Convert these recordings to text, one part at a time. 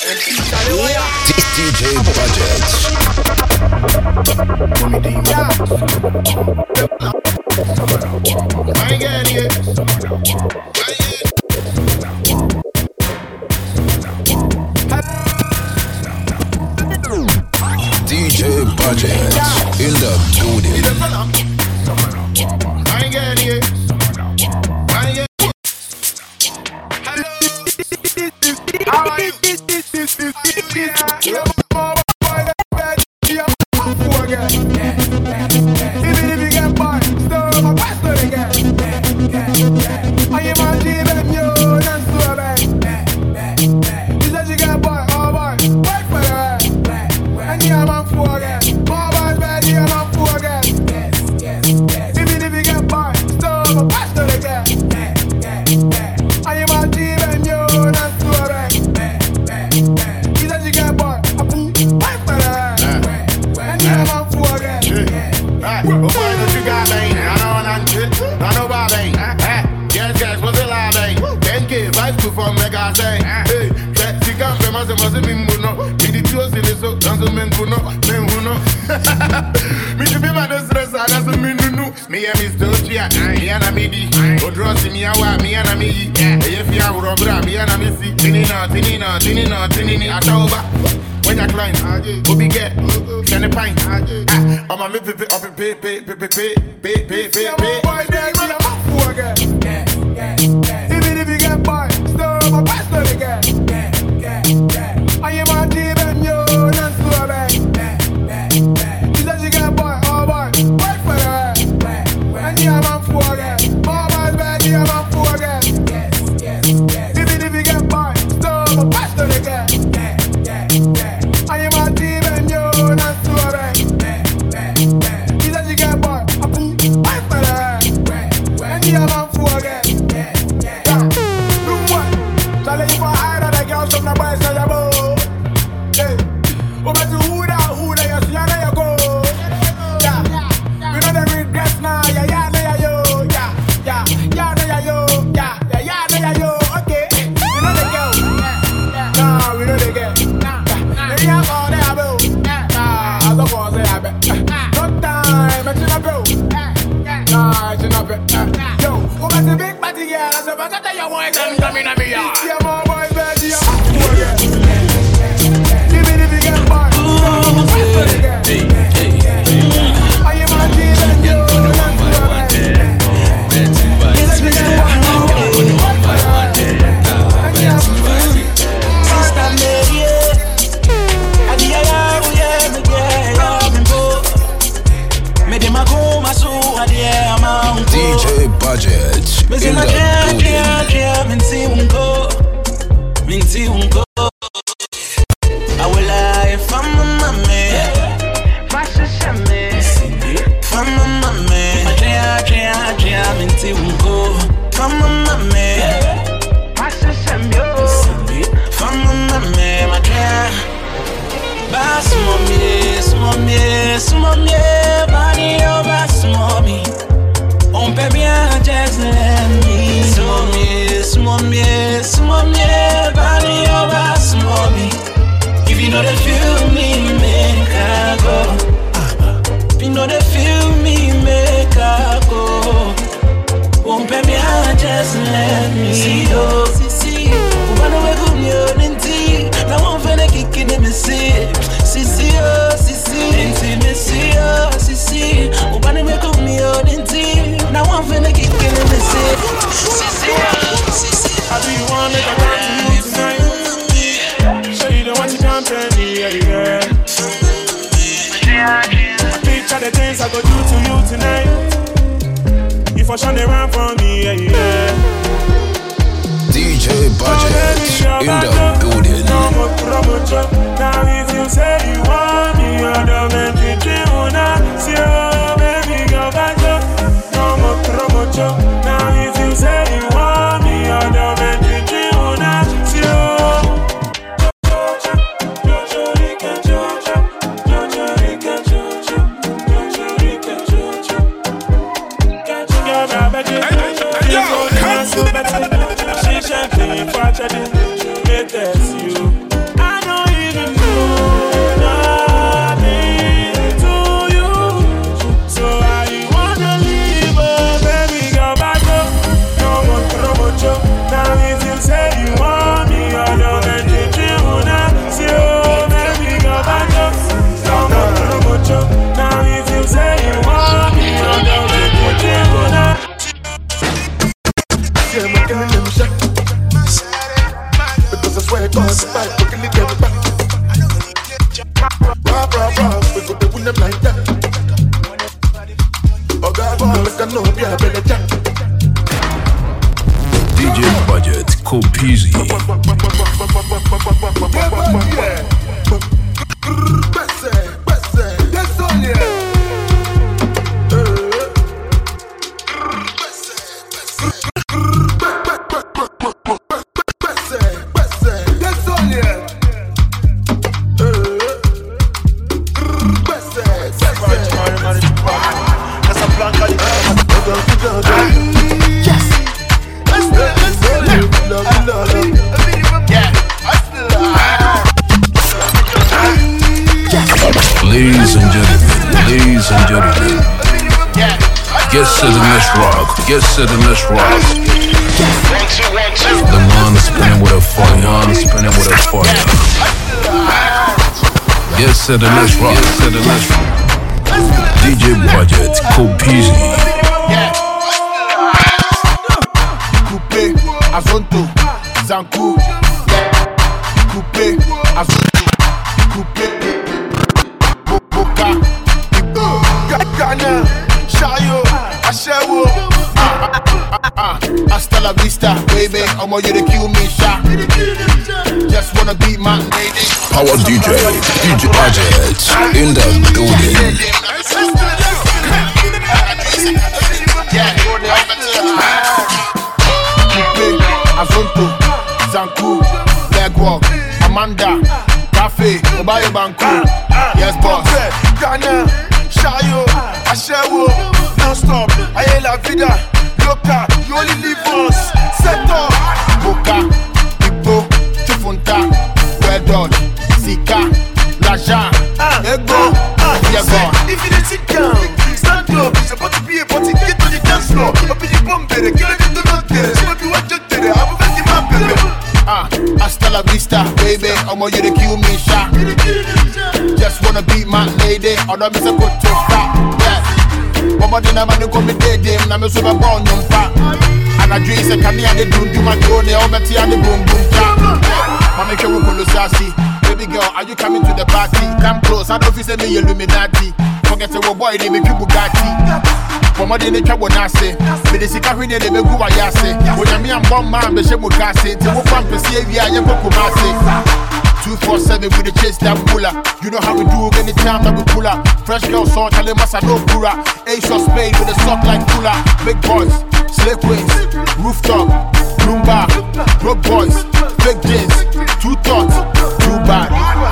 DJ Budgets. DJ Budgets in the building. When you climb, go be get, send a pint. I'm a pay. Even if you get by, still my pastor again. I am a deep and you, not so bad. She said she got by, all by, wait for her. And you have a forget, mama's bad, you have a forget. Even if you get by, still my pastor again. I am a deep and you, not so bad. She said she got by, wait for her. And you have a forget. DJ Budgets in the building. I will lie if I'm a mommy. From a mommy. From a mommy. From a mommy, my dear. Bass mommy, body over mommy. On peut bien just let me. Mommy, body over mommy. If you know they feel me, make I go. If you know they feel me, make I go. On peut bien just let me go. Wanna wake up your ninty. Now I'm finna kick in the sea. Intimacy, Sissy. Wanna wake up your ninty. Now I'm finna kick in the sea. How do you want it? I want to you tonight. Show you the one you can't tell me, yeah. I picture the things I go do to you tonight. If I shine around for me, yeah. DJ Budgets in the building. Now if you say you want me, you're the man to do now. See you, baby, go back up. No more promotion. Now if you say you want me, you're the man to do now. See you. Make swear to us, fight, looking at them back. Rah, rah, rah, we go to win them like that. Oh God, look, I know, yeah, better jack. DJ Budget, Copeasy. That's all, yeah. Ladies and gentlemen, get set in this rock, get set in this rock. The man spinning with a fire, Get set in this rock, DJ Budget, Copeasy. Coupé, Azonto, Zankou. Coupé, Azonto, coupé. Boca, Ghana, Shayo, Ashewo. Hasta la vista, baby. I'm you to kill me, shot. Just wanna beat my lady. Power DJ Budget in the building. Coupé, Azonto, Zankou, Legwalk, Amanda, Cafe, Obayo Banku. Yes, boss. Ghana, Shayo, Ashewo, non-stop, aye la vida, loca, you only live once, set up. Boca, Ibo, Chufunta, Wedon, Sika, Laja, Ego, Yago. If you didn't sit down, stand up, it's about to be a party, get on the dance floor. Up in the bomb, baby, kill it, do not get it. So if you want to get it, I'm a very man, baby. Hasta la vista, baby. I'm you to kill me, shot. Just wanna beat my lady, or don't miss a good to stop. Yeah. Mama didn't want to come and date him, now I'm so born on fat. And I drink a candy and they do my drone, they all bet you and the boom boom trap. Mama, can we pull sassy? Baby girl, are you coming to the party? Come close, I don't feel say me Illuminati. Forget the boy, they make you Bugatti. Mama didn't care what I say. But the Sika Hine, they make who I say. When I'm young, one man, the Shemu Kasi, to move from Pesavia, you go Kumasi. 247 with the chase that puller. You know how we do anytime that we pull up. Fresh girl song, Kalimasa no pura. Ace of spade with a sock like cooler. Big boys, slave queens, rooftop, Bloomba, broke boys, big jeans, two thoughts, too bad.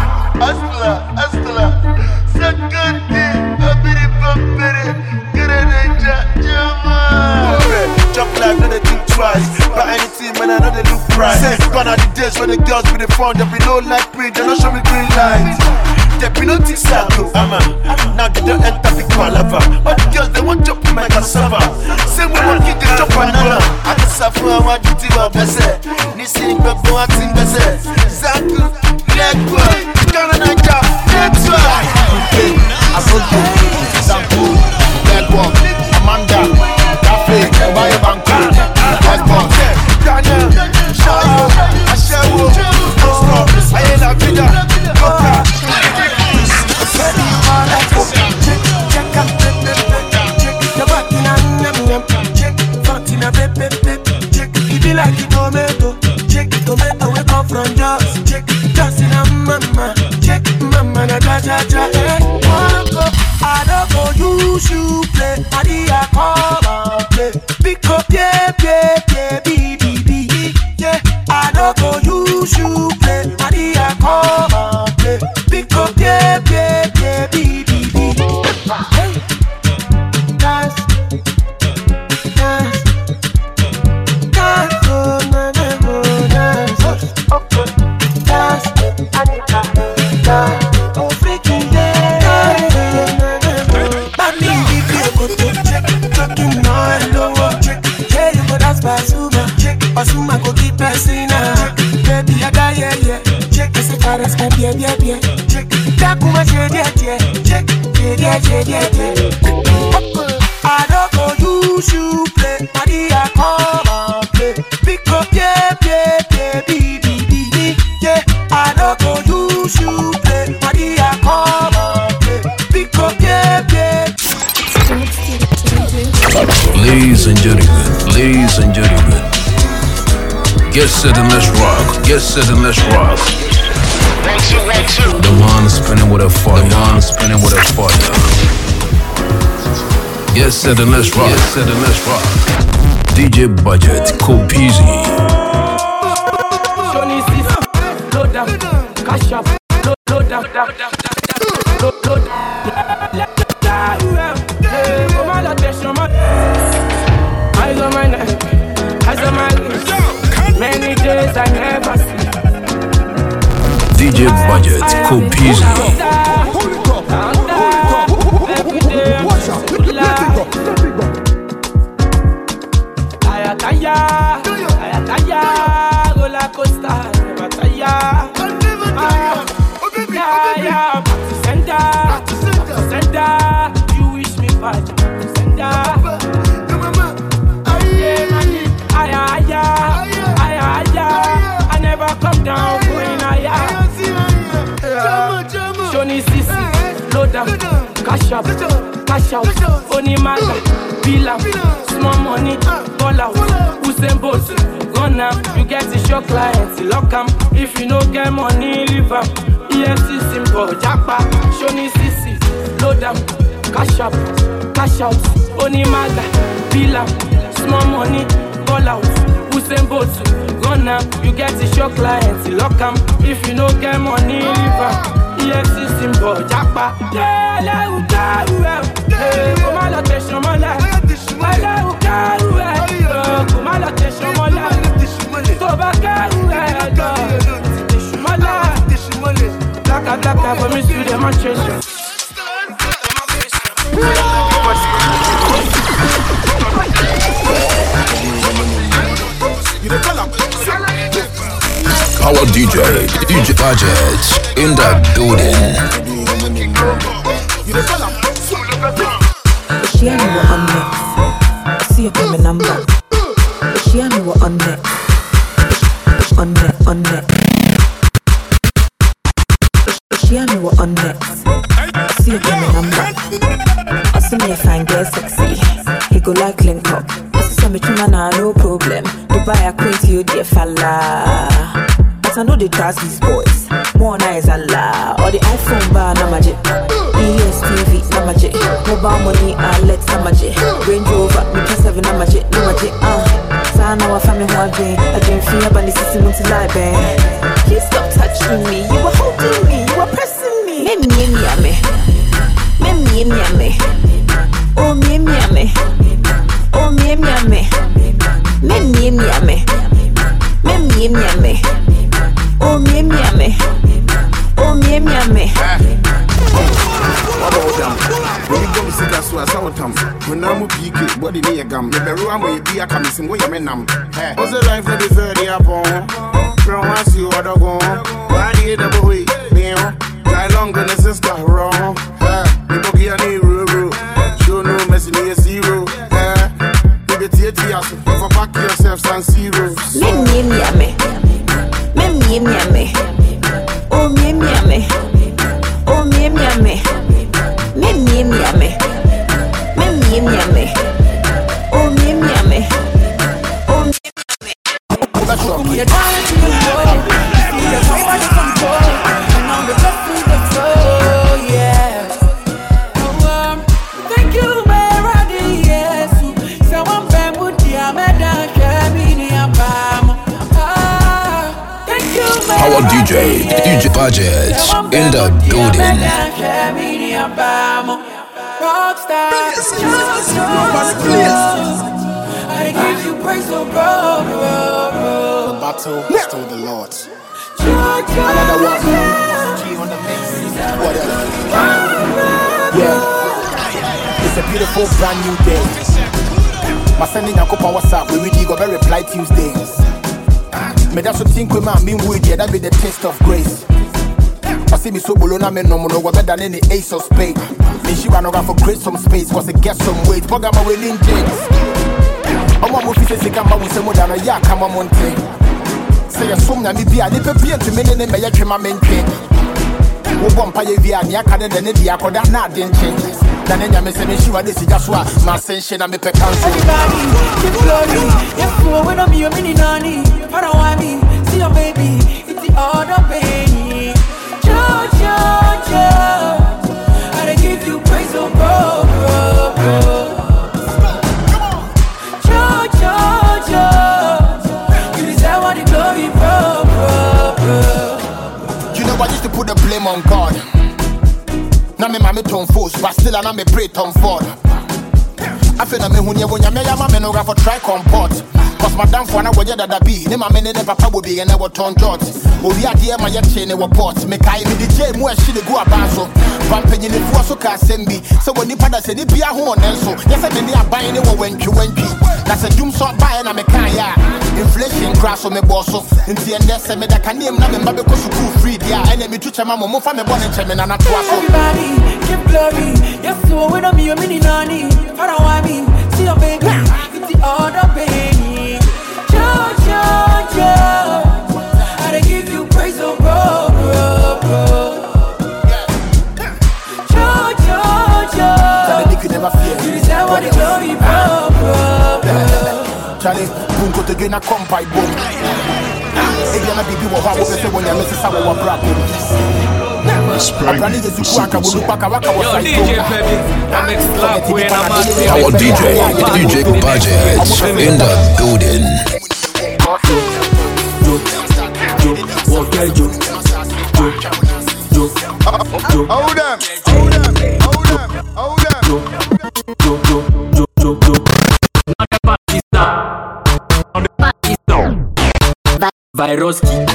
Astla, second day, a bitty bumpity, get a ninja, jama. Jump live, no they think twice. But anything, man, I know they look bright. Gone are the days when the girls with the phone, they be low like me, they don't show me green light. They be no T-Saco, now they don't enter big palava. But the girls, they want jump in my cassava. Same way one kid, they jump banana. I can suffer, I want you to be a best. Nisi, but no acting best. Zanku, leg boy, Ghana Naija, let's fly. Azonto, Zanku, Legwalk, Amanda, Cafe, Obayo Banku. Yes, boss. Ghana, Shayo, Ashewo, non-stop, aye la vida, loca. Like the tomato we come from just in a mama, check mama na ja ja ja. I don't go use you play, I come and play. Pick up yeah, yeah. I don't go use you play, I come and play. Pick up yeah, dance. Basuma go keep pressing baby I die yeah. Check this caress yeah. Check that kuma yeah. I don't go use you play, Maria come and play. Pick up yeah. gentlemen, ladies and gentlemen, get set and let's rock. Get set and let's rock. The one spinning with a fire. The one spinning with a fire. Get set and let's rock. Get set and let's rock. DJ Budget, Kopizi. Load down, cash up, load down, load eyes on my neck, eyes on my lips. Many days I never see. DJ Budget, Kopizi. Every day I'm just a good life. Ayataya, roller coaster, never tire. Sender, you wish me bad. Sender, I never come down going higher. Shoni Sisi, load down, cash up, cash out. Only matter, bill out, small money, ball out. Usain Bolt, run now. You get the show clients, lock 'em. If you no get money, leave 'em. EFC simple, Japa, Shoni Sisi, load down, cash up, cash out. Only matter, bill out, small money, ball out. Usain Bolt, run now. You get the show clients, lock 'em. If you no get money, leave 'em. EFC simple, Japa. Come on, let's show my life. Come on, let's show my life. Go back out, my life. Black, for me, see them and change. Power DJ Budget in the building. She and me were on next. See you coming number. She and me were on next. On next. She and me were on next. See you coming number. I see me a fine girl sexy. He go like link up. I see some man no problem. Dubai acquaint you dear fella. But I know they trust these boys. More nice and la. Or the iPhone bar na magic. ESTV na magic. Mobile money and let's na magic. Range Rover me plus 7 na magic. Sana wa family who I dream feel but this is months lie bang. You stop touching me. You were holding me. You were pressing me. Me. Oh me. Oh me. Me. Oh me. What about them? When you go to see that, so I saw them. When I'm a PK, body near gum. The Beru may be a coming some way. I'm in them. Was the life that is very upon? From us, you are the one. Why do you double way? Die long than a sister wrong. You don't get any rule. Show no messing near zero. You get your tears. For back yourself, San Zero. Me. Oh me. Oh me. You're trying to control. You see your power to control. And I'm the best in the flow, yeah. Thank you, Mary, yes. So I'm back with the Amanda, Camini, and Bam. Thank you, Power DJ Budget in the building. Rockstar. I give you praise, so bro. The battle is still the Lord's. Another one. G on the mix. What else? Yeah. It's a beautiful brand new day. My sending a couple WhatsApp. We really got very reply Tuesdays. Me that's what think we man mean with you. That be the taste of grace. I see me so bolona me no more better than any ace of spades. Me she ran around for create some space. Cause it gets some weight. Bug my winning jigs. I'm a movie say come out with some more than a yak. Come on thing. Say a sum na me be a little bit to me and me a trim my main thing. Who bump a via the academy than the accord that not didn't change. Danenya me say me sure this is just what my sensation and me pe cancel. Everybody, keep glory. Yes, for when I'm your mini nanny. I don't want me, see your baby. It's the other baby. Joe. I give you praise, oh bro. Joe. You deserve all the glory, bro. You know I used to put the blame on God. Now me mammy turn force, but still I me pray turn forward. I feel na me hunya wonya me ya me no ga for try comport. Cause my damn for na woje dada be. Ne mama ne papa wo be na wo turn jot. Owi ade ma ye che ne wo port. Me kai me the J mu a shi de go abanso. Pampanyi ne fu so ka sembi. So when ni pada se ni bia ho onenso. Yes me ni aban ne wo wantwi. Na se dum so ba na me kan ya. Inflation crash so me boss so. Nti ende se me da kanem na me mba be ko school free dia. Ene me tuche mama mo fa me bone che me na na to aso. Everybody, give glory. Yes, so when I'm your mini nanny. I don't want me, see your baby. It's the other baby. Joe. I give you praise, oh bro. Joe. You never fear. You deserve all the glory, bro. Charlie, bunko to gena kompai boom. Ebi na bibi wo ha wo se wonya me sesa wo bra boom. Yo, DJ baby, I'm ex-club when I'm out there. Our DJ Budget in the building. Hold them. Viroski.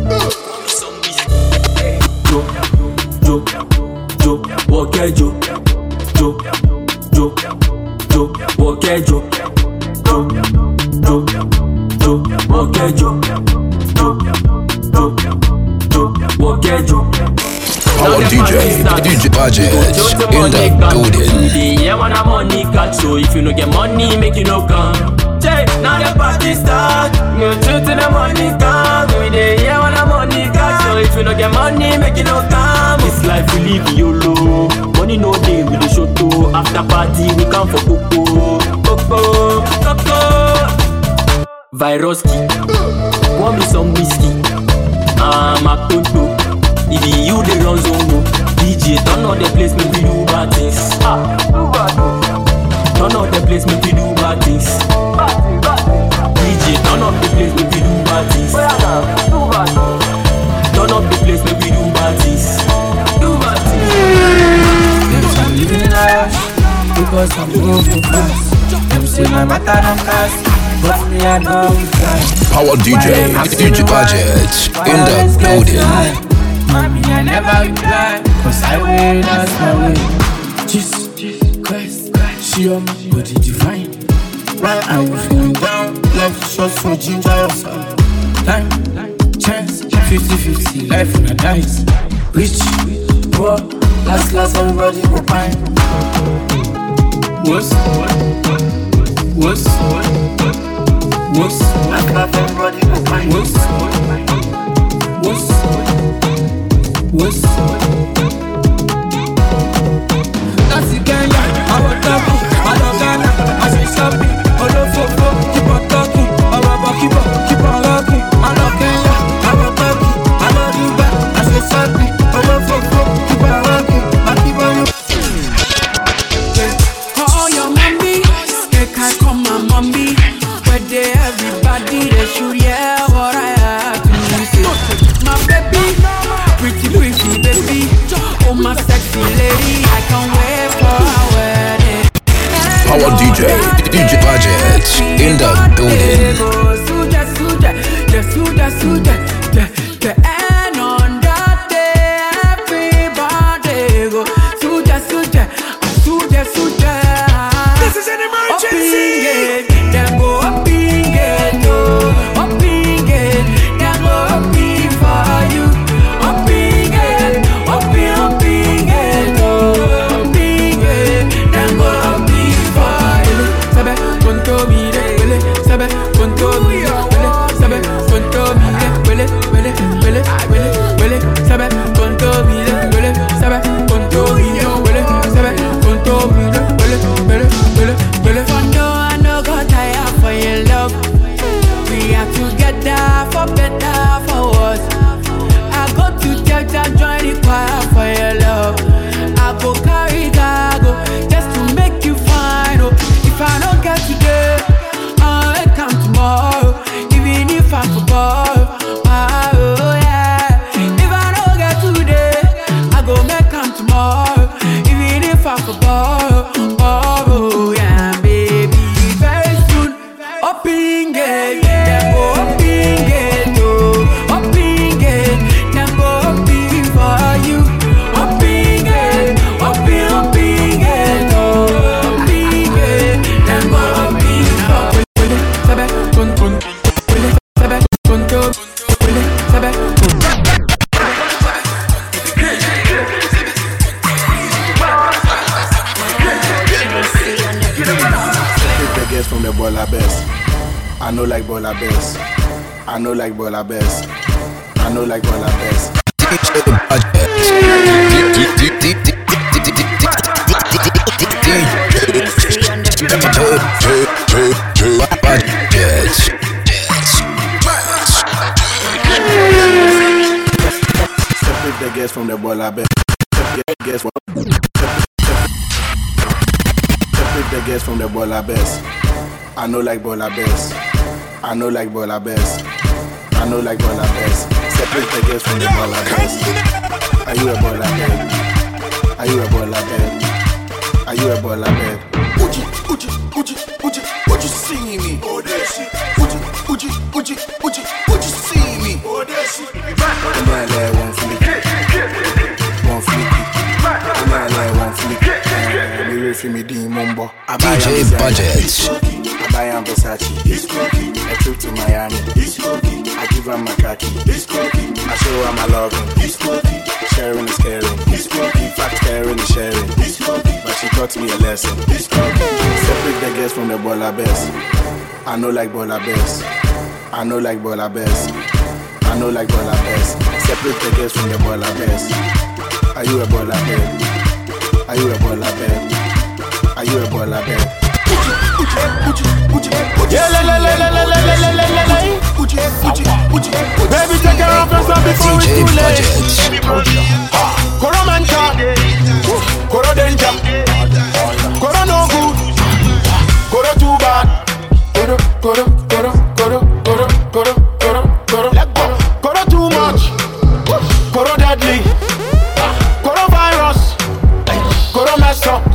Our DJ Budget in the building. Yeah, when I'm on the cut, so if you no get money, make you no come. Now the party start. No truth to the money come. Yeah, when I'm on the cut, so if you no get money, make you no come. This life we live YOLO. Money no day with the show too. After party we come for Coco. Viroski, want me some whiskey? I'm a toto. If you the run zone, DJ turn on the place, make we do bad things. Turn on the place, make we do bad things. DJ turn up the place, make we do bad things. Turn up the place, make we do bad things. Do bad things. Yes, I'm living life because I'm moving fast. Them say my matter don't cast, but me I know it's time. Our DJ Budget in the building. Mommy, I never reply, cause I will, that's my way. Just quest, she on my body divine. Right, I was feeling down, left shots for ginger yourself. Time, chance, 50-50, life in a dice. Rich, poor, last, everybody go fine. What's last, everybody go fine. What's that's the Kenya, I was talking, I don't Ghana, I say shopping, all over, keep on talking, keep on rocking, I love Kenya, I was talking, I love Dubai, I say shopping, all over, keep on rocking, I keep on oh, your mommy, they can't call my mommy, but they everybody, they should hear what I have to say. My baby, pretty baby, oh my sexy lady, I can't wait for our wedding. Our DJ Budget in the building. And on that day, everybody go. This is an emergency. Then go up in it, up in it, then go up in for you. Up in it, up in it, then go up in for you. Sabe, con to mi regale, sabe, con know like Bola Best. I know like Bola Best. I know like Bola Best. Separate the guests from the Bola Best. Guess what? Separate the guests from the Bola Best. I know like Bola Best. I know like Bola Best. I know like Bola Best. Separate the guests from the Bola Best. Are you a Bola Best? Are you a Bola Best? Are you a Bola Best? Uji, see me. Uji, see me. One flick. Me Mumbo. DJ Budget. I buy him Versace. A trip to Miami. I give her my khaki. I show her my loving. Sharing is caring. In fact, caring is sharing. But she taught me a lesson. Separate the guests from the Bola Best. I know like Bola Best. I know like Bola Best. I know like Bola Best. Separate the guests from the Bola Best. Are you a Bola Best? Are you a Bola Best? Are you a Bola Best? Baby, take care of yourself before it's too late. Koro mancha, Koro danger, Koro no good, Koro too bad. Koro too much, Koro deadly, Koro virus, Koro messed up.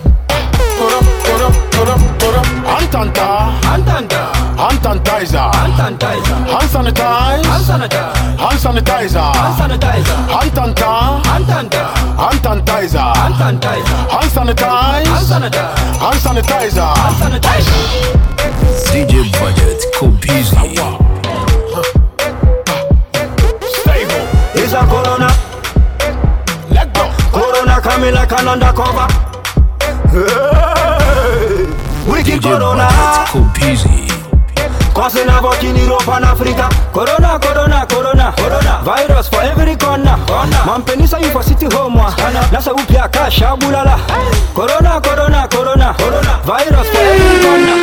Sanitizer. Hand sanitizer. Hand sanitizer. Hand sanitizer. DJ Budget, Kopizi. Stable. It's a corona. Let go. Corona coming like an undercover. Hey. Wicked DJ corona. Budget, Kopizi. Causing havoc in Europe and Africa. Corona. Virus for every corner. Man penisa you for city home. Nasa upia kasha bulala. Corona. Virus for every corner.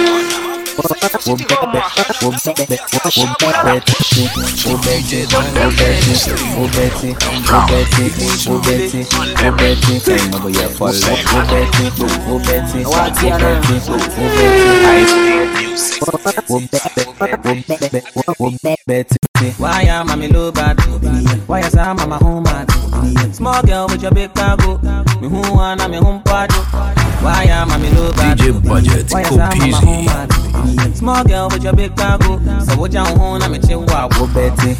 Why am I low bad? Why is I mama home mad? Small girl with your big cargo. Me who wanna me home party. Why am I low bad? DJ Budget, Why is I mama home Kopizi. mad? Small girl with your big cargo. So what you home me chill wow. Wo Betty.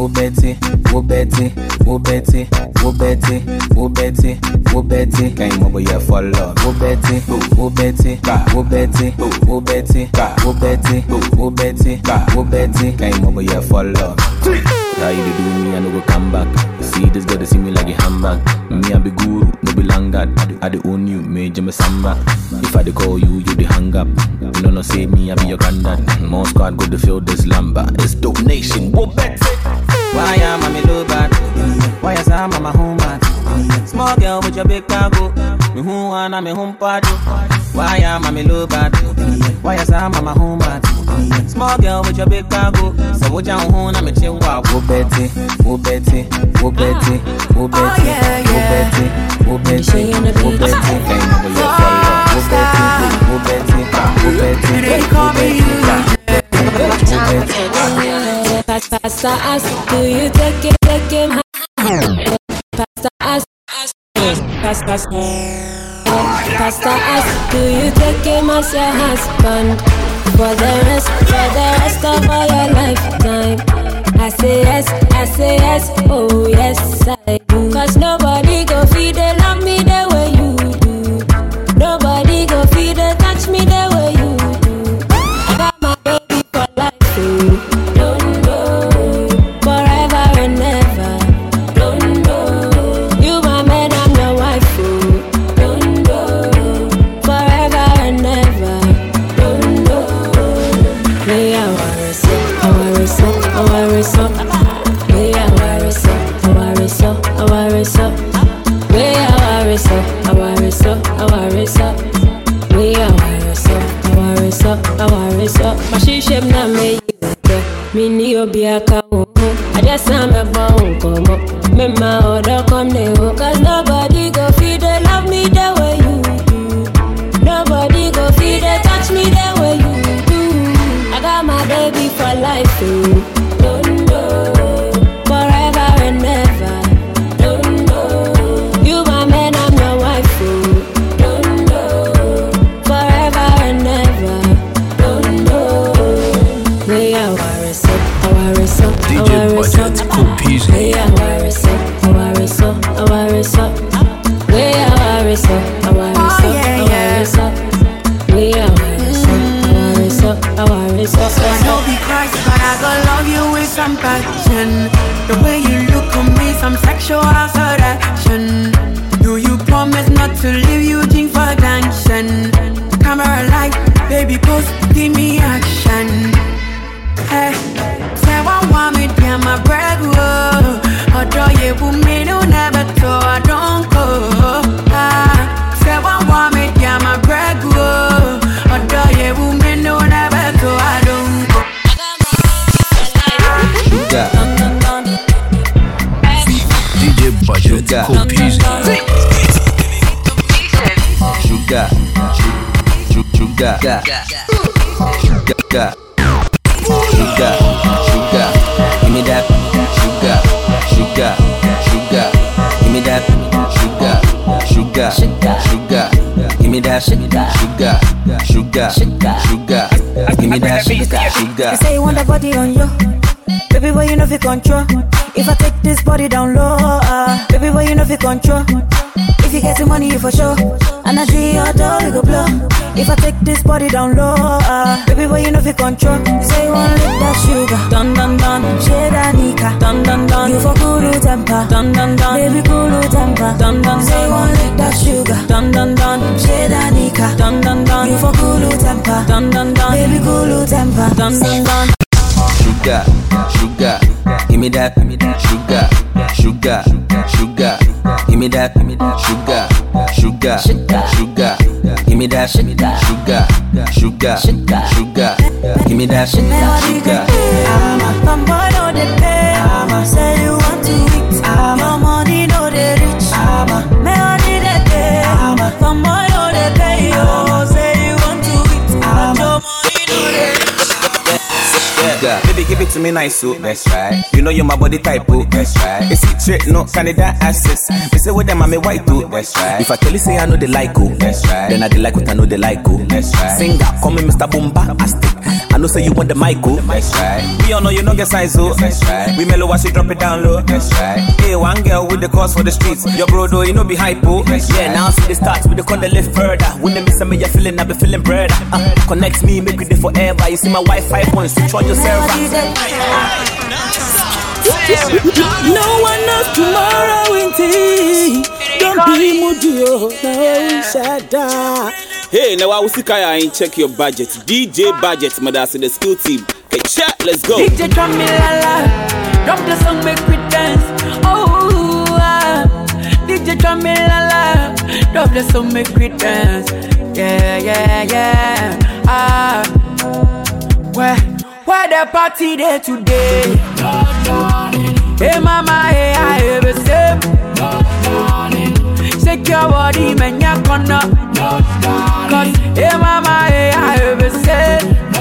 Can't move your follow. Wo Betty. Can't move your follow. How you do me, I no go come back. See this girl, they see me like a handbag. Me I be guru, no be langard. I the own you, major me samba. If I dey call you, you dey hang up. You know say me, I be your granddad. More squad go to field this lamba. It's donation. Wo Betty. Why am I low bad? Why is I mama home mad? Small girl with your big cargo. Me who wanna me home party. Why am I low bad? Why is I mama home mad? Small girl with your big cargo. So what you home me chill wow. Wo Betty. Can't move your Pasta ask, do you take it? Pasta ask, Pasta ask, do you take him as your husband for the rest of all your lifetime? I say yes, oh yes I do. 'Cause nobody go feed they love me the way you do. Nobody go feed they touch me the way you do. I got my baby for life, so don't go forever and ever. Don't go, you my man, I'm your wife, so don't go forever and ever. Don't go, me I want. be a cow. I just am a bone, come up. Me my order come the hook. Cause nobody go feed they love me the way you do. Nobody go feed they touch me the way you do. I got my baby for life, too. Don't know. Forever and ever. Don't know. You my man, I'm your wife, too. Don't know. Forever and ever. Don't know. We are worried, DJ Budget, cool peasy. we are worried, we are worried, I know be Christ, but I gon' love you with some passion. The way you look at me, some sexual seduction. Do you promise not to leave you think for attention? Camera light, baby post, give me action. Hey, say one want me, damn my bread, whoa. Although you will me, no never so I don't go. Say one want me, damn my bread, whoa. Although you will me, no never so I don't go. DJ Budget, cool peasy. Sugar. Give me that sugar. Give me that sugar. Give me that sugar. Give me that sugar. You say you want that body on you, baby boy, you know if you control. If I take this body down low, baby boy, you know if you control. If you get the money, you for sure. And I see your door, we go blow. If I take this body down low, baby boy, you know if you control. You say you want lick that sugar, dun dun dun. Shade that nika, dun dun dun. You for cool temper, dun dun dun. Baby cool temper, dun dun. Say you want lick that sugar, dun dun dun. Shade that nika, dun dun dun. You for cool temper, dun dun dun. Baby cool temper, dun dun dun. Sugar, give me that sugar. Give me that sugar. Give me that sugar. Give me that sugar. Some boy know they pay. Say you want to eat. Your money know they rich. Me honey they pay. Some boy know they pay. Say you want to eat. Your money know they rich. Yeah. Baby, give it to me nice, so that's right. You know you're my body type, oh, that's right. It's it straight, no Canada access. They say with them I'm a white, oh, that's right. If I tell you say I know they like, oh, that's right. Then I they like what I know they like, oh, that's right. Singer, call me Mr. Bombastic. I know say you want the mic, oh, that's right. We all know you know get size, oh, that's right. We mellow as you drop it down low, that's right. Hey, one girl with the cause for the streets. Your bro, though, you know be hype, oh, that's right. Yeah, now see the starts with the con they live further. When they miss me, you're feeling, I be feeling bread. Connect me, make it there forever. You see my Wi-Fi points, switch on your server. No one knows tomorrow in tea. Don't be moody, no shada. Hey, now I will see Kaya and check your budget. DJ Budget, Madas in the skill team. Okay, chat, let's go. DJ drum me la la, drop the song make we dance. Oh, DJ drum me la la, drop the song make we dance. Yeah. Where the party there today? Hey mama, hey I ever say. Shake your body, man, ya corner. Cause hey mama, hey I ever say.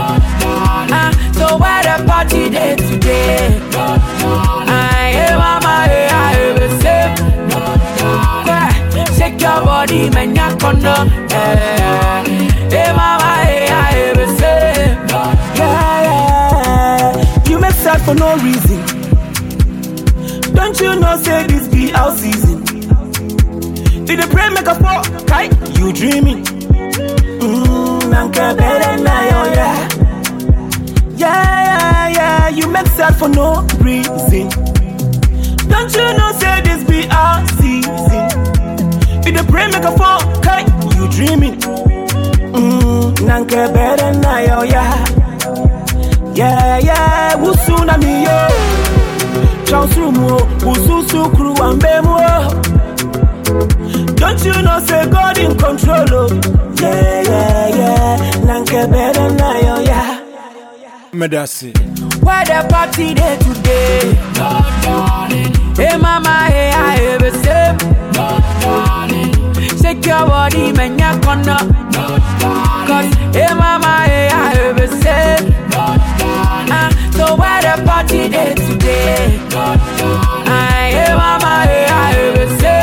So where the party there today? Hey mama, hey I ever say. Shake your body, man, ya corner. Hey mama, hey I ever say. You make sad for no reason. Don't you know say this be our season? Did the pray make us fall? Kai, you dreaming? Nanka better now, yeah. You make sad for no reason. Don't you know say this be our season? Did the pray make us fall? Kai, you dreaming? Nanka better now, yeah, wusuna miyo. Chansumo, wususu kru ambemo. Don't you know say God in control? Yeah. Nanke better na yo, yeah. Medasi. Where the party day today? Hey mama, hey I have a sip. Shake your body, man, ya corner. Cause hey mama, hey I have a sip. So where the party day today? Hey mama, hey I have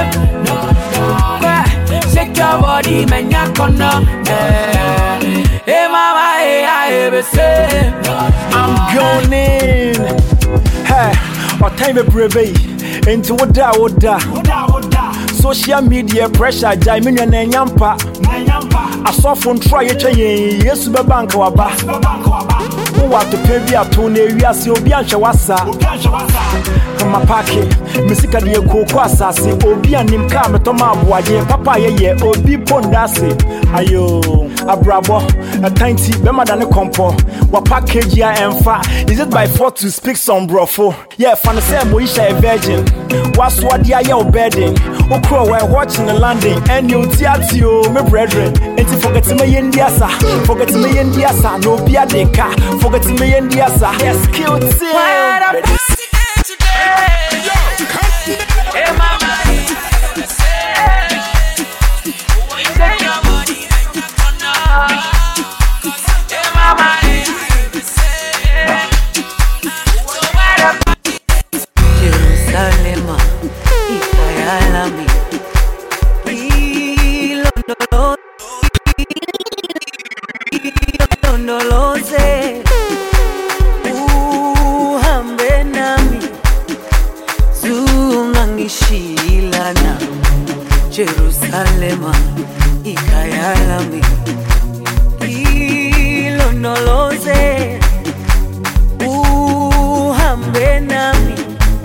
a sip. Shake your body, man, ya corner. Hey mama, hey I have a sip. I'm going in. Hey, what time is brave? Into what da. Social media pressure, Jaimin and Nyampa. I saw from try it, yes, the bank waba. Who want to pay via Tony, we are so biancha wasa. Come a packet, Missika de Coquasa, Obi and him come to my boy, Papa, ye, Obi Pondasi. Ayo, a bravo, a tiny, better than a compo. What package ya and fa? Is it by 4 to speak some brofo? Yeah, fan the same Moisha a virgin. What's what ya your bedding? Okro, we're watching the landing, and you tiatio, my brethren. And to forget me in Diasa, forget me in Diasa, no Pia Deca, forget me in Diasa, yes, killed Hey mama, Jerusalem, Ikayalami, Ilondoloze, uhambe nami, zungangishilana. Jerusalem, Ikayalami, Ilondoloze, uhambe nami,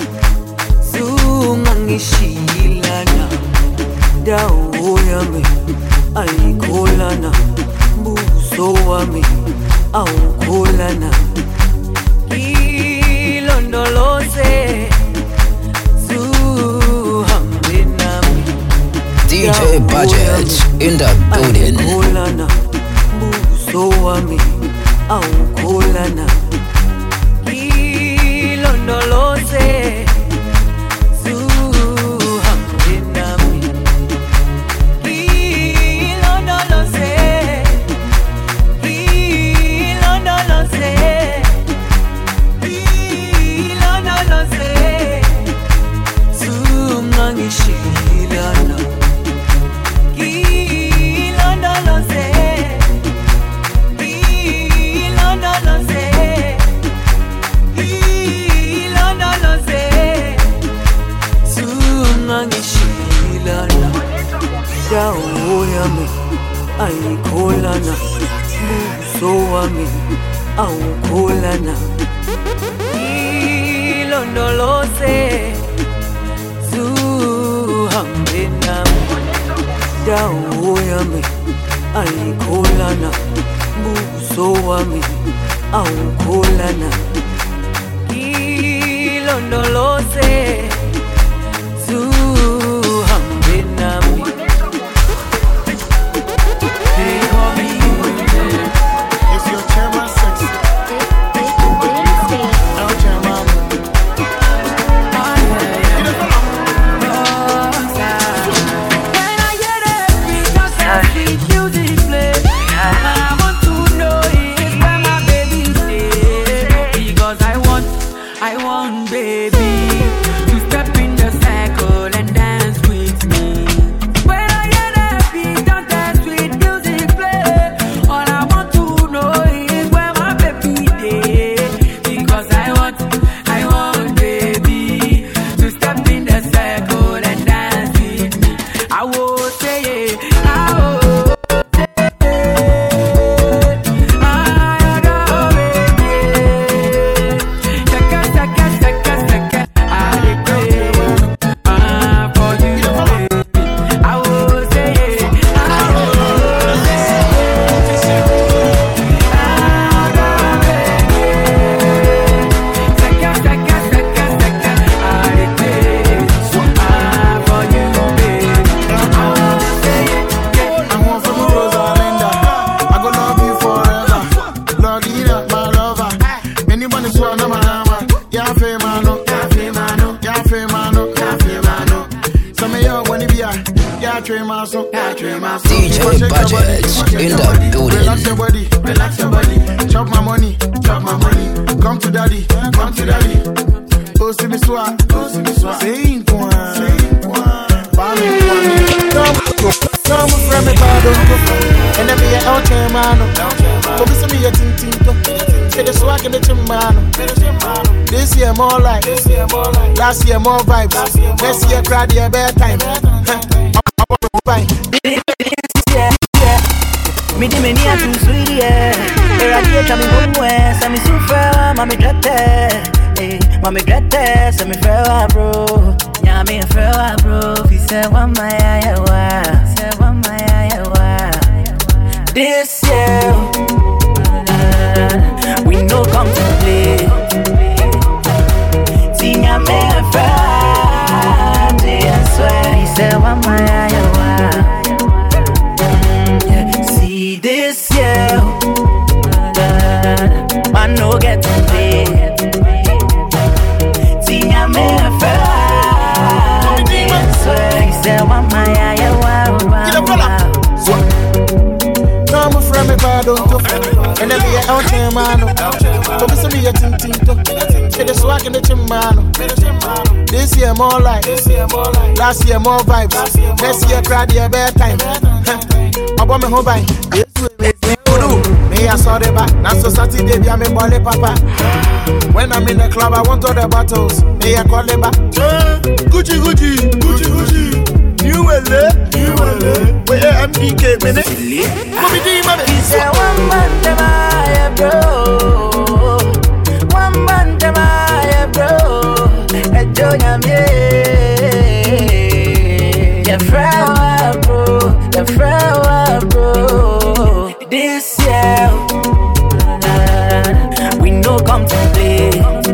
zungangishilana. Dawo yami ayikholana, buso wami awukholana. Ilondoloze, zuhambe nami. DJ Budget in the building. Awukholana, buso wami awukholana. Ilondoloze, ayikholana, buso wami awukholana. Ilondoloze, zuhambe nami. Dawo yami ayikholana, buso wami awukholana. Ilondoloze, zuhambe nami. I want baby to Yeah, train my soul. DJ Budget in the building. Relax your body. Chop my money. Come to daddy. Oh, see me swap. Say one. Come from me, bado. And then be a out here, man. Come see me a tinto. Say the swag in the chimano. This year more like. Last year more vibes. Next year crowd year better time. Me di meni a tu sweet yeah. Irradiate me homewhere. Say me so fair, mami drette. Mami drette, say me fair bro. Yeah, me fair bro. Fi say one my ayawa. This year we no come to play. Sing a me fair. I swear, fi say one my ayawa. This year, man no get to play. See I'm a friend. Swear he said one my eye Come from me bado. And then be a out here man. Come see me a tinto. Say the swag in the chimano. This year more like. Last year more vibes. Next year crowd year better time. I want me home by. Me I saw the back. Now so Saturday be a me body papa. When I'm in the club I want all the bottles. Me I call them back. Gucci. New LA. Where MDK minute. Mommy D, mommy. He said one man to my bro. One man to my bro. Enjoy me. Your friend bro. Your friend bro. This year we no come to play.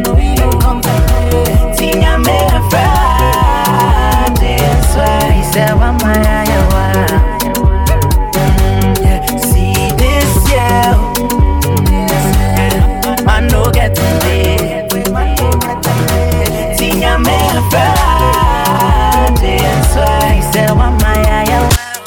Sing a me friend. Swear he said one my ayawa. See this year man no get to play. Sing a me friend. Swear he said one my ayawa.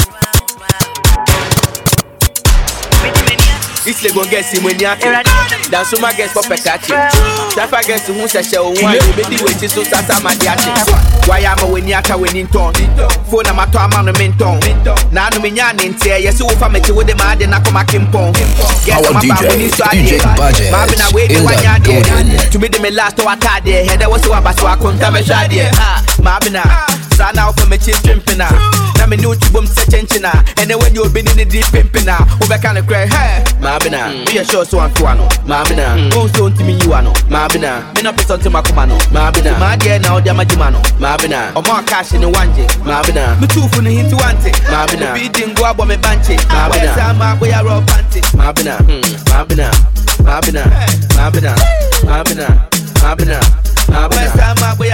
It's like one guess in when you're that's so my guess for Pekachi. If I guess who says show one, you be waiting so Sasa Madiachi. Why am I when you're winning tone? Phone I'm a man of Minton. Now, no minion in tear, yes, so for me to with the man, then I come back in pong. Our DJ Budget in the building. To be the last to a card there, there was so about so I couldn't have a shot here. Mabina, son out for me chin pimpina. Now me know to boom sechenchina. And then when you've been in the deep pimpina, over kind of cry, hey, Mabina, be a show so on Tuano, Mabina, go so to me you ano, Mabina, me not put on to Macumano, Mabina, my dear now, dear Majimano, Mabina, or more cash in the one day, Mabina, me too for the hint to want it, Mabina, beating go up on me banche, Mabina, I'm way around panty, Mabina, Mabina, Mabina, Mabina, Mabina, Mabina. Mabina,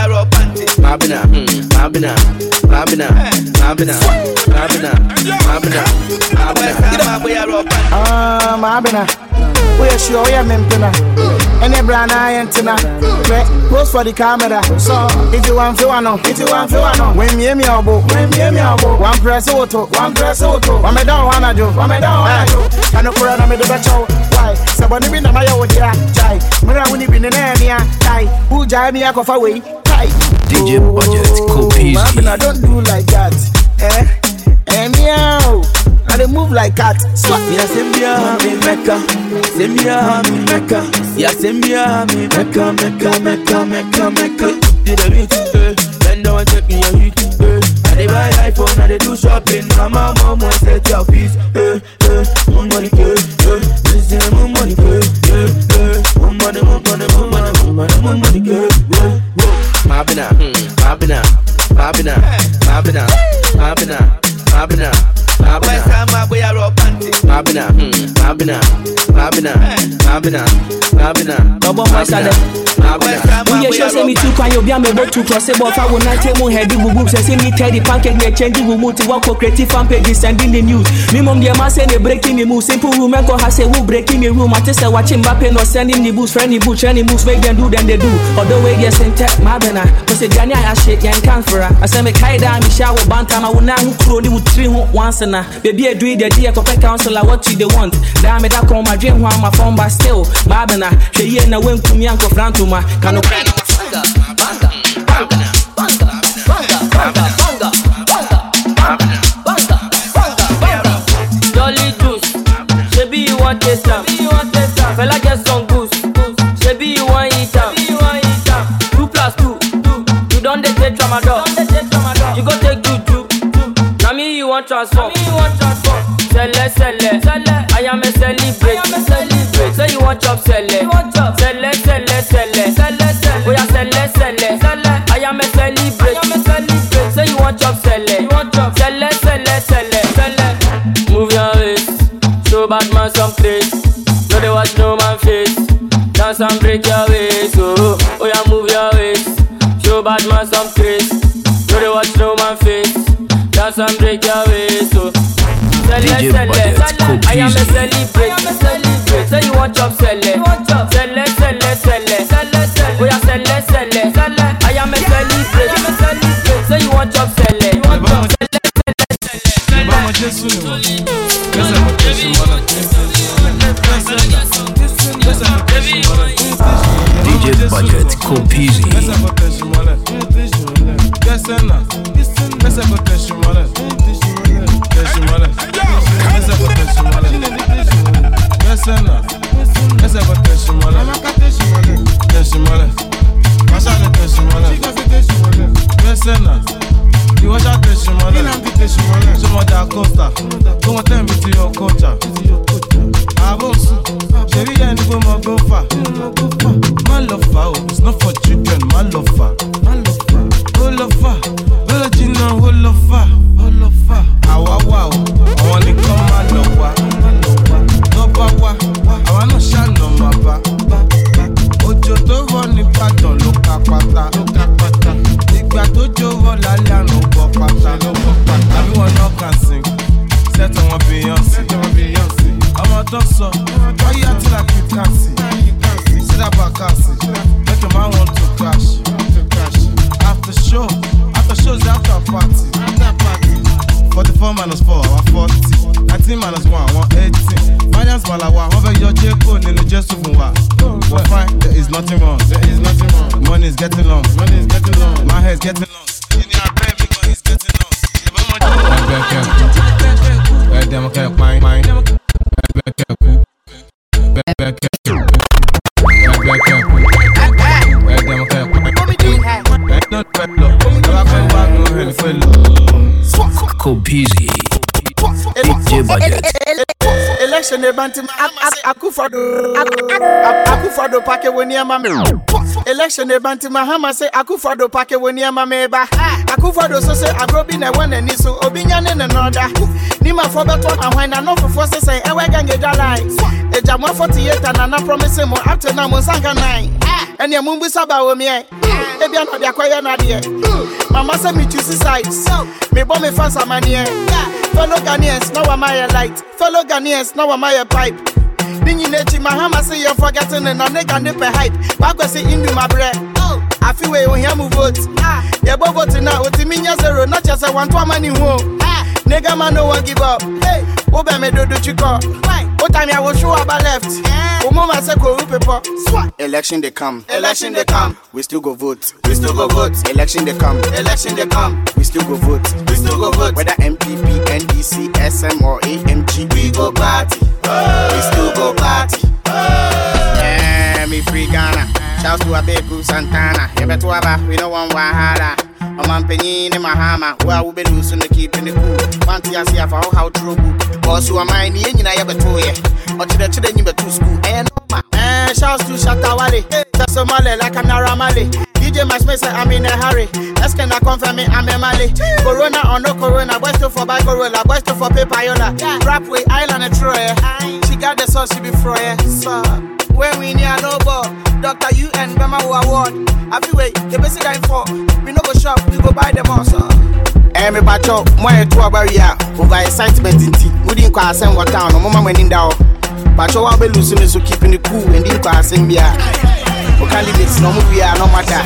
we're sure we are Mimpina. And a brand I antenna. Post for the camera. So if you want to know, when me elbow, one press auto, one me don't wanna do, and no corner me the better. Why? Somebody be na my old jai. Mura when you been in area, jai. Who jai me a coffee way? DJ Budget, Kopiski. Mabina, don't do like that. Meow. I dey move like cat. Swat. Ya sembia me meka. Ya sembia me meka. Did a beat, bend down and take me a hit. I dey buy iPhone, I dey do shopping. Mama, mom, want set your fees. Money, listen, money, money, Mabina. We are sure say me too quiet, you'll be able to cross the ball. I will not take more heady woo say me tell the pancake, me changing woo to work for creative fan pages sending the news. Minimum the man say they breaking me move. Simple room and has say who breaking me room. I just say watching Mbappe no sending the boost, friendly boot, training moves, make them do then they do. Although we get sent tech, my banner. Cause the Janya I shake yan can for her. I say me kaida, me shower bantam, I will not who crony with 3 once and a baby a do the dear corporate counselor what you they want. Damn it, I call my dream one my phone but still. My banner, she here na win to me and confront to my cano. Jolly juice, maybe you want taste them. Fella get some goose, maybe you want eat them. 2 + 2, you don't take tramadol. You go take juju. Now me you want transform. Sell it, I am a celebrate. Say you want chop, sell it. Oh yeah, sell it. I am a celebrate. Say you want chop, sell it. Sell it. Move your waist, show bad man some place. No they watch no man face. Dance and break your waist. Oh yeah, move your waist, show bad man some place. No they watch no man face. Dance and break your waist. Oh. DJ Budget, I am a celebrate. Say you want chop, sell it. Oh yeah, sell it. I am a celebrate. Say you want chop, sell it. DJ Budget, Copeasy. It's not for children, my lover. Oh lover, original, oh lover. Awawa, I want to come my lover. No bawa, I want to shine no maba. Ojo to run ni pattern, look at pata. Igba to jo run la la no go pata. Everyone now can sing. Set on Beyonce. I'm a doctor, why you acting like you can't see? See that back make a man want to crash. After shows after party. 44 - 4, I 40. 19 - 1, I 118. Finance Malawa, over your J-Code in the just of one. We're fine, there is nothing wrong. Money is getting long. My head's getting long. In your brain, because it's getting long. Copeasy. DJ Budget. Election ebanti Akufado pake woni amame. Election ebanti Mahama say Akufado pake woni amame ba. Akufado so say agrobi na wan ani so obinya ne ne noda. Ni ma for beto ahwan na no for say ewe gange dalai. Eja mo 48 na promise mo after na mo sanga 9. Ene mumbu saba wo me. Ebia no dia kwaye na de. Mama say me choose sides. Me bo me fans amanie. Fellow Ghanaians, now am I a light. Fellow Ghanaians, now am I a pipe. Ninyi nechi Mahama say you're forgetting and nigga nipe hype. Bako say indu my bread. I feel we here move vote. Yeah, but vote now. Otiminya 0, not just a 1 to money home. Nigga man no one give up. Hey, Oba me do chiko. What time I will show up left. Umoma say go people. Election they come. We still go vote. Election they come. We still go vote. Whether MPP, NDC, SM or AMG, we go party. We still go party. Yeah, me free Ghana. Shouts to Abeku Santana. Yebetuaba, we don't want Wahara. I'm penny in Mahama. Where we be losing the keep in the cool. Fancy I see how true. Also, am I in the Yabatoye? Or to the children you to school. And shouts to Shatawale. Somale like an Aramale. DJ Mashme say I'm in a hurry. Let's can I confirm me I'm a Mali. Corona or no Corona, boys to for by Corolla, boys to for Papayola. Rap with Island and Troy. She got the sauce, she be froye. So when we near no ball. Dr. UN Bema Award. Everyway, the best time for. We no go shop, we go buy them also. Everybody, more to a barrier. Over excitement in tea. We didn't call some what town, no mama went in down. But you will be losing so keeping the cool and didn't call some beer. For candidates, no movie, no matter.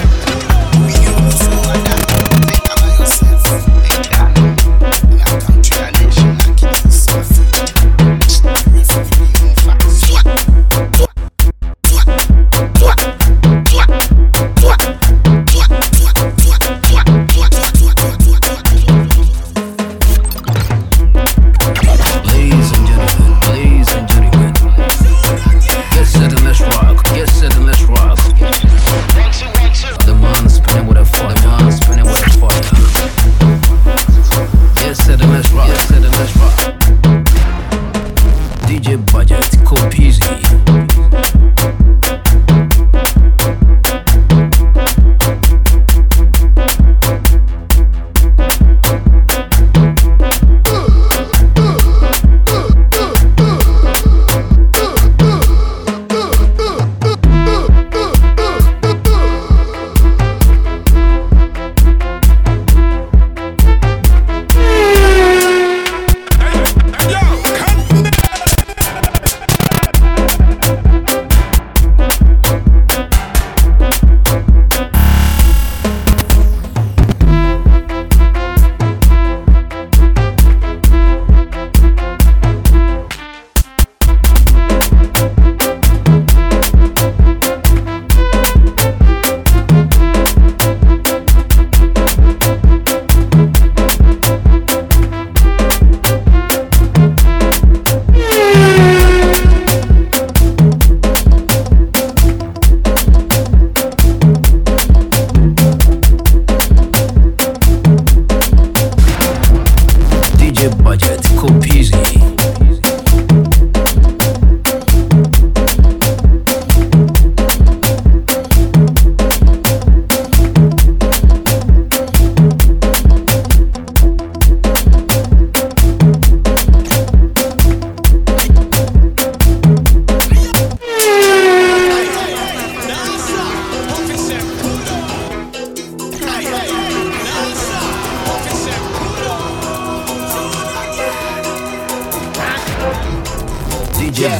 Yeah.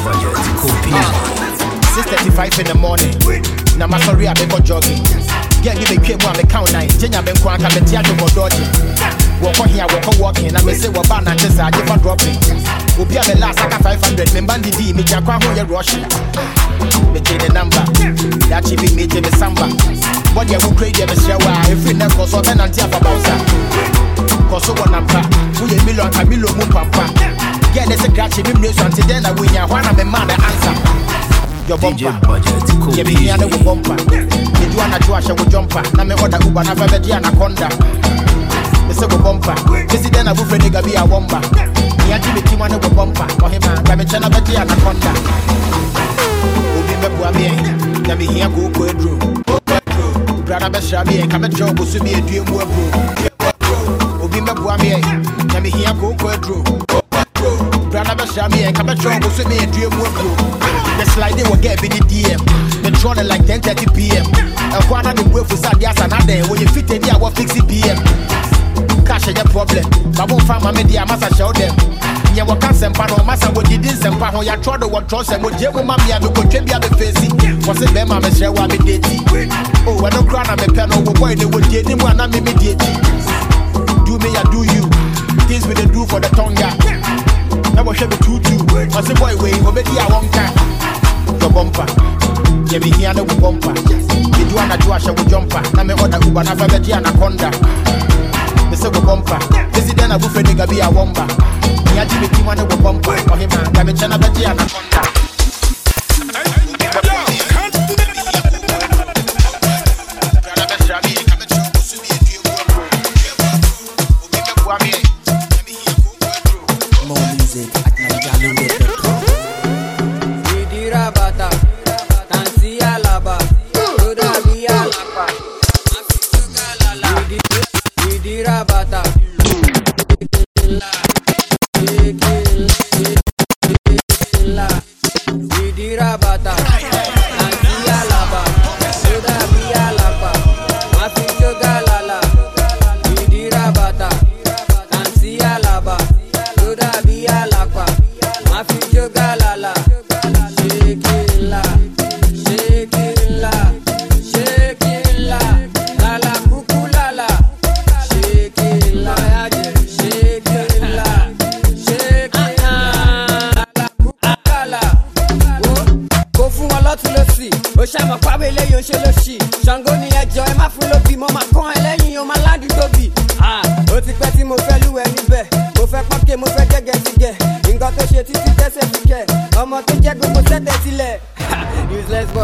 6:35 in the morning. Now my sorry I been for jogging. Get me the one the count 9. Jenya ben kwa ka betia to go dodging. Walk on here, walking. I may say what ban and just I give a dropping. Obi the last aka 500. Me bandi di me jakwa ho ye rush. Me take the number. That she be me the samba. What you will create me share why every never cause so ben anti for bouncer. Cause so one number. Who ye million Camilo mu papa. Get this a catch him news until then I win ya one of the man answer. Your bumper, you be here with bumper. You do an Joshua with jumper. Now me order Uber, never bet anaconda. The second bumper, this is then a buffet nigga be a womba. He had to be team with bumper. For him, I'm a channel bet anaconda. Ubi me boy, let me hear go quadro. Brother Beshabi and come at Joe, will be a dream work. Ubi me boy, let me hear go quadro. Brother Beshabi and come at Joe, will be a dream work. The slide they will get in the DM. The throne like 10:30 PM. And one of the way for Sadias another when you fit in there, what fix it PM. Cash is a problem. I won't find my media, I must show them. Yeah, what can some panel, Massa, what you did, some panel, you tried to what trust and what Jim Mammy and the country be the facing. Was it them, I'm a share what me dating. Oh, I don't cry, I'm a panel, boy, they would get him one, I'm immediately. Do me, I do you. Things we do for the tongue. That was shabby too. I say, boy, wait, obey, I won't care. Your bumper, you be here with bumper. You do an Joshua with jumper. Now me order Uber, never bet anaconda. The second bumper, this is then a buffet nigga be a womba. Me a Jimmy team with bumper. For him, I'm a channel bet anaconda.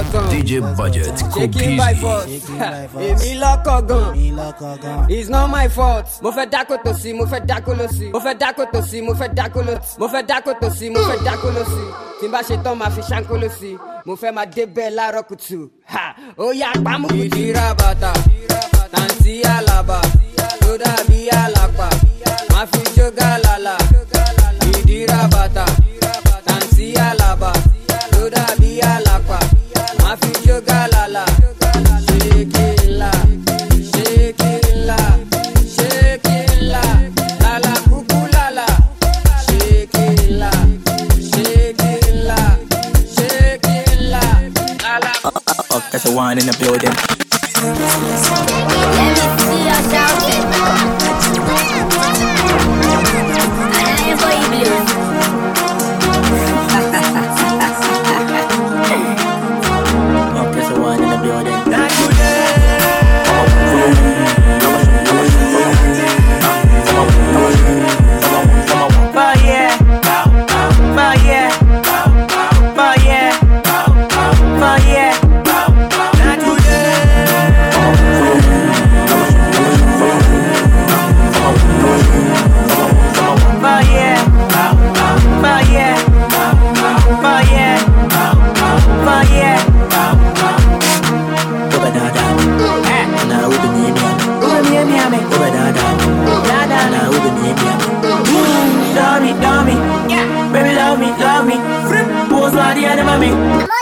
DJ Budget, Shaking by force. Èmi lọ́kọ̀ gan. It's not my fault. Mo fẹ́ dákò tó sí, mo fẹ́ dákò lọ sí. Mo fẹ́ dákò tó sí, mo fẹ́ dákò lọ sí. Mo fẹ́ dákò tó sí, mo fẹ́ dákò lọ sí. Tí n bá ṣe tán máa fi ṣáńkó lọ sí. Mo fẹ́ máa débẹ̀ láàárọ̀ kùtù. Ó yá pamọ́ kùtù. Ìdíra bàtà, tàǹtí àlàbà, tó dàbí àlàpà. Máa fi jógà lálà. Ìdíra bàtà, tàǹtí àlàbà, tó dàbí àlàpà. Máa fi jógà lálà. Shake it la, shake it la, shake it la, la la cuckoo la la. Shake it la, shake it la, shake it la, la la. That's the one in the building. Let me see you shouting. And I ain't for you blues. That's the one in the building. Baby, love me. Pose my dear, the mommy.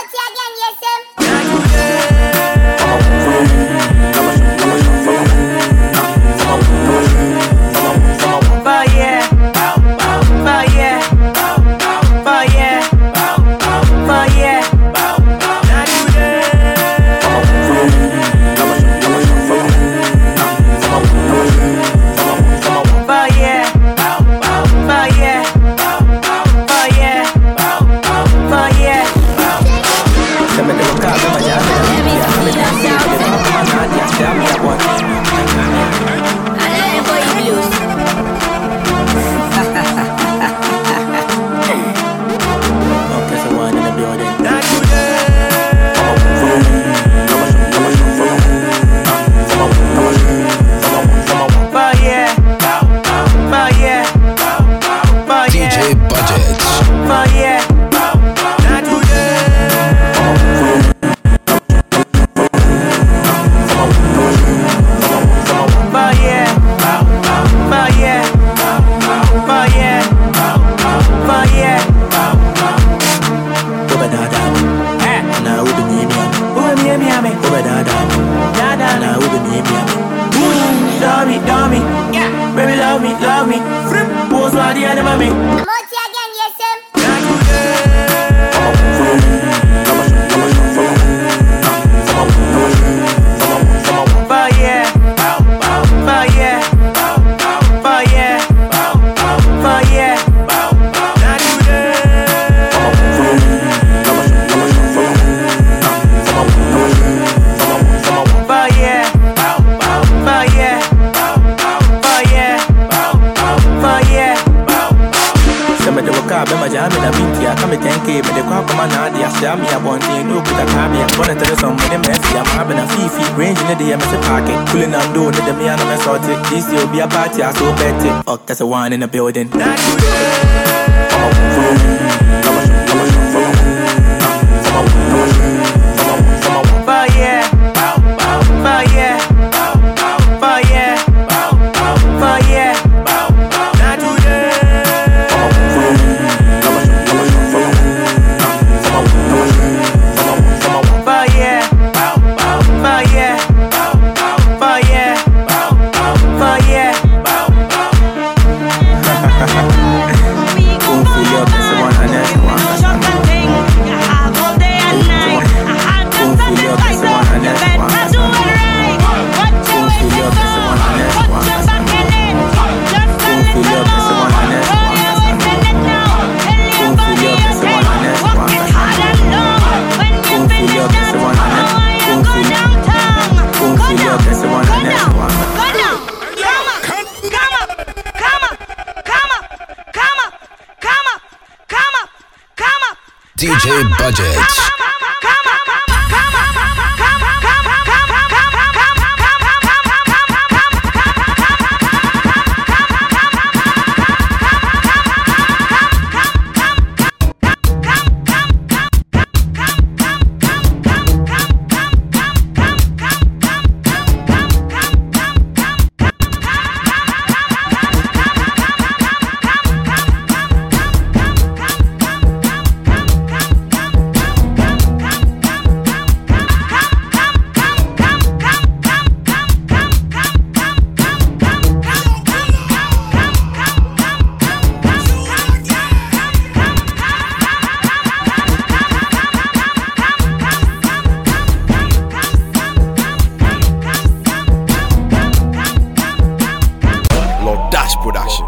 That's the one in the building. DJ Budget. Productions.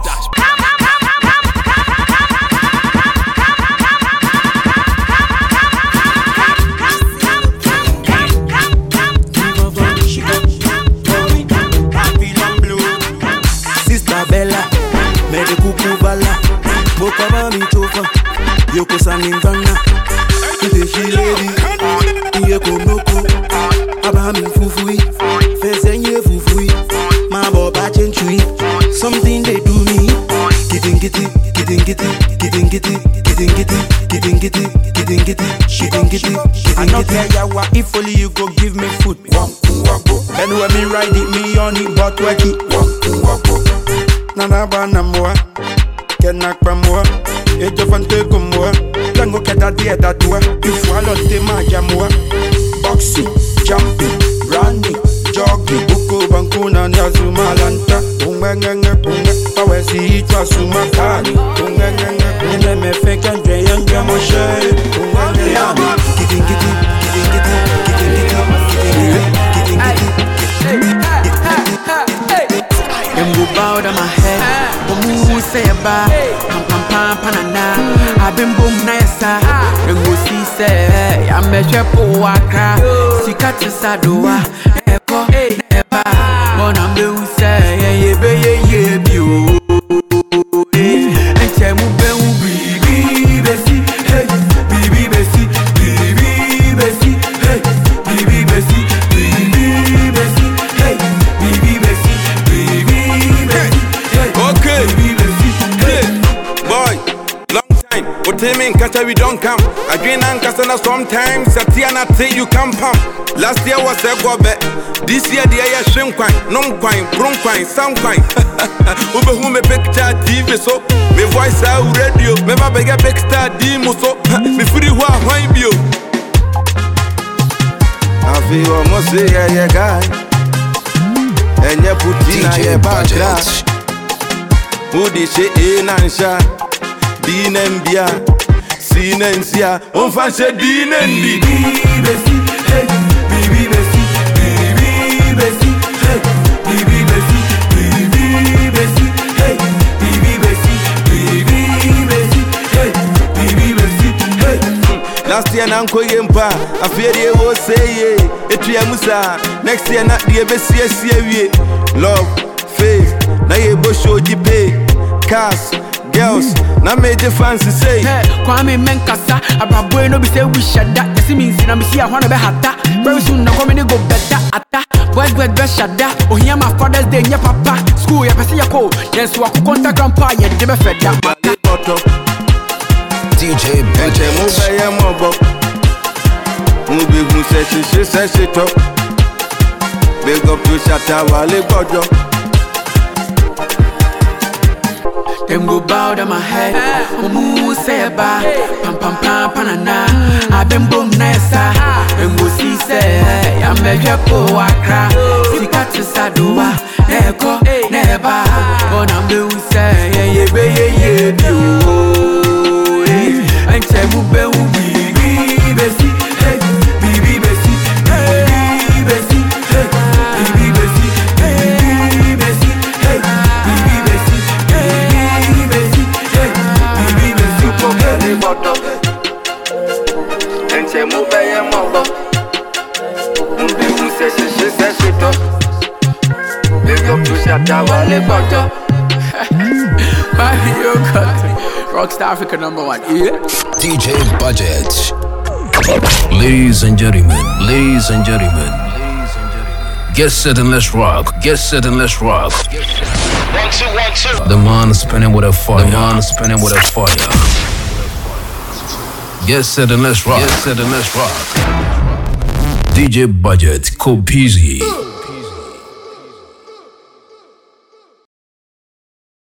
Sister Bella, Mede Kukuvala, Bokaba Mitofa, Yoko Saningana, Ideshi Lady, Yeko Noko, Abami Fufui, Fesenye Fufui, Mabo Bachenchui, something they do me, getting gitty, I don't care yawa, if only you go give me food. And when me ride it, me on it, but work it. Nana banamwa, kenak pamwa, ejo fante kumwa, tango keda dia dadua, ifwalo te majamwa. Boxing, jumping, running, jogging, buko bankuna nyazuma lanta, ungenge punge, pawesi itwa sumakani, ungenge me fake and dre and jamoshe, ungenge yami, Them go bow down my head. Who say about pam pam pam panana? I've been boom nice. Them go see say I'm a chepo waka. Sikati sadua. Never never. Mon I'm the who say yeah be you. And tell me baby besi hey baby besi baby besi hey baby besi baby besi hey baby besi. Okay, hey, boy, long time. But tell me, Kata, we don't come. Again, and Kasana sometimes. Satiana, say you come pump. Last year was a go back. This year, the air shrimp quine, non quine, bron quine, some quine. Ube who me picture TV so. Me voice out radio. Me ma bega picture demo so. Me free wa wine bio. I feel almost say yeah guy. And you put in a budget. Who did she in and sha? Dean and Bia, Sin and Sia, on fancy Dean and B. Bessie, hey, baby Bessie, baby Bessie, hey, baby Bessie, baby Bessie, hey, baby Bessie, baby Bessie, hey, baby Bessie, hey. Last year, Nanko Yempa, I fear they will say, Etriamusa. Next year, not the Bessie, love, faith, now you both show you pay. Cars, girls, now made the fancy say. Kwame Menkasa, Ababoy no be say we shut that. This means I see I wanna be hata. Very soon I'm coming to go better. Ata, boys get best shut that. Oh, here my father's day, yeah, papa. School, yeah, see ya go. Yes, walk contact grandpa, yeah, they be fed that. DJ Budget. Move by a mobile. Move who says she says she talk. Big up to Shatta Wale Bojo. Them go bow down my head. Who say about pam pam pam panana? I've been boom nice. Them go see say I'm a japo wakra. Sikati sadua. Eko never. But I'm the who say yeah be you. And tell me baby besi hey baby besi baby besi hey baby besi baby besi hey baby besi baby besi hey baby besi pokele moto enche mu beye mobo mbe mu se to big up to Shatta Wale Bojo Mario Cut Rockstar Africa #1, yeah? DJ Budget. Ladies and gentlemen, get set and let's rock. Get set and let's rock. 1, 2, 1, 2. The man spinning with a fire. Get set and let's rock. DJ Budget, Kopizi.